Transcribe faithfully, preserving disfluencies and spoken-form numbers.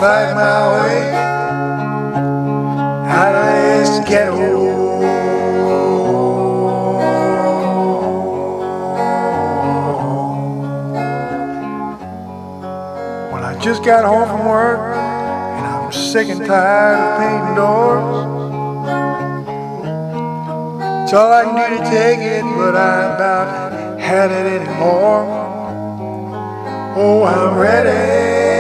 fight my way out of this ghetto. Well, I just got home from work and I'm sick and tired of painting doors. It's all I can do to take it, but I about had it anymore. Oh, I'm ready